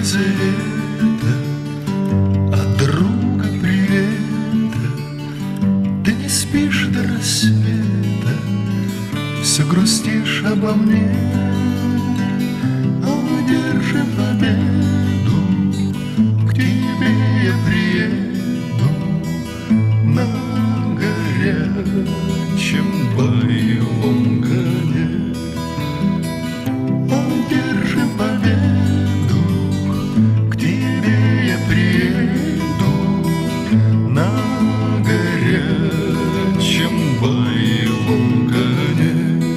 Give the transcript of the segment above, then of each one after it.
Елизавета, от друга привета. Ты не спишь до рассвета, все грустишь обо мне. Одержи победу, к тебе я приеду на горячем боевом коне. Одержи победу, к тебе я приеду на горячем боевом коне.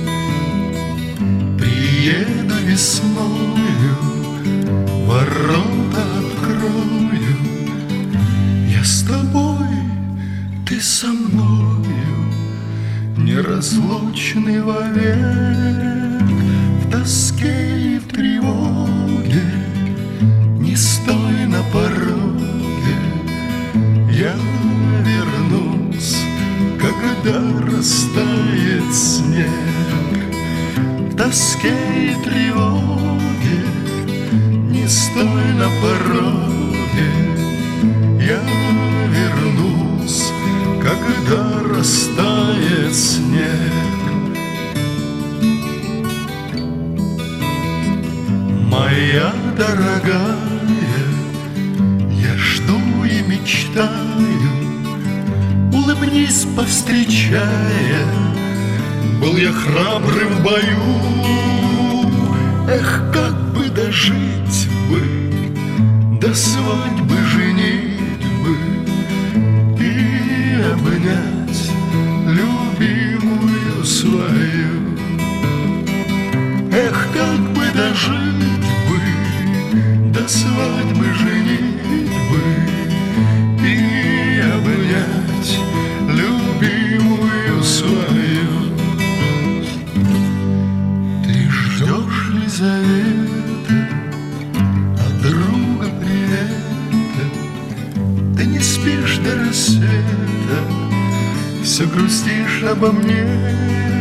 Приеду весною, ворота открою, я с тобой, ты со мною, неразлучны вовек. В тоске и в тревоге не стой на пороге, я вернусь, когда растает снег. В тоске и тревоге не стой на пороге, я вернусь, когда растает снег. Моя дорогая, я жду и мечтаю, улыбнись, повстречая. Был я храбрый в бою, эх, как бы дожить бы до свадьбы, женитьбы и обнять любимую свою. Эх, как бы дожить бы до свадьбы, женитьбы и обнять любимую свою. Ты ждешь, Лизавета, от друга привета. Ты не спишь до рассвета, все грустишь обо мне.